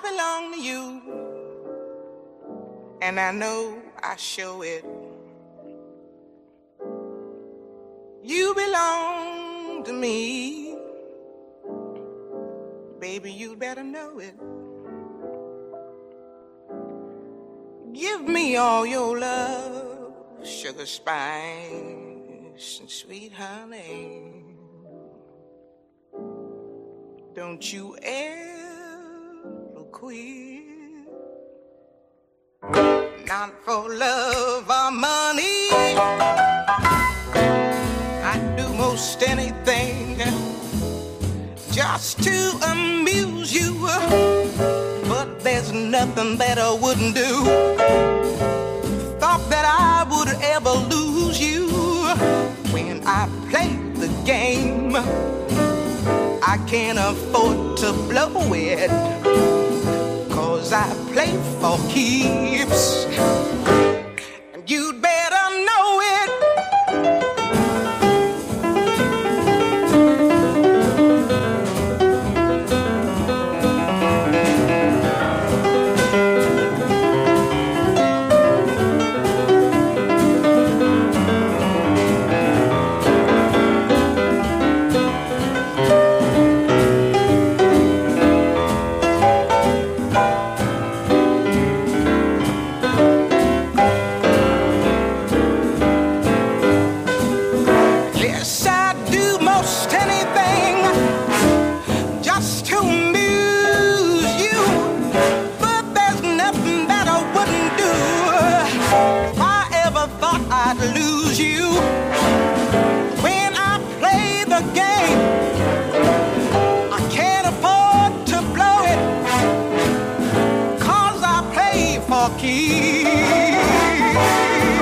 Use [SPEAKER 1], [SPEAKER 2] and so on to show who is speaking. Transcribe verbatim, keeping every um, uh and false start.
[SPEAKER 1] belong to you, and I know I show it. You belong to me, baby, you better know it. Give me all your love, sugar, spice, and sweet honey. Don't you ever quit. Not for love or money, I'd do most anything just to amuse you. But there's nothing that I wouldn't do. Thought that I would ever lose you. When I play the game, I can't afford to blow it, 'cause I play for keeps, and you'd better know it. Lose you when I play the game. I can't afford to blow it, 'cause I play for keeps.